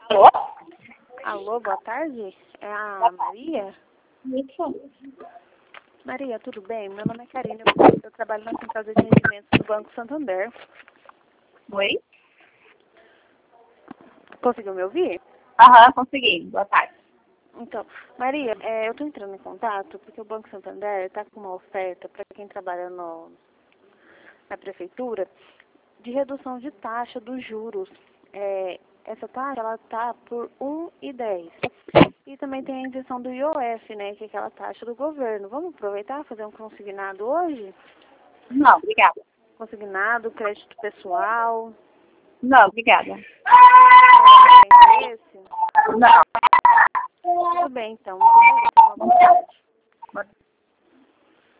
Alô? Alô, boa tarde. É a Maria? Isso. Maria, tudo bem? Meu nome é Karine, eu trabalho na Central de Atendimento do Banco Santander. Oi? Conseguiu me ouvir? Aham, consegui. Boa tarde. Então, Maria, eu estou entrando em contato porque o Banco Santander está com uma oferta para quem trabalha na prefeitura de redução de taxa dos juros. Essa taxa ela está por 1,10. E também tem a isenção do IOF, né, que é aquela taxa do governo. Vamos aproveitar e fazer um consignado hoje? Não, obrigada. Consignado, crédito pessoal. Não, obrigada. Tem interesse? Não. Tudo bem, então. Muito obrigada. Uma boa tarde.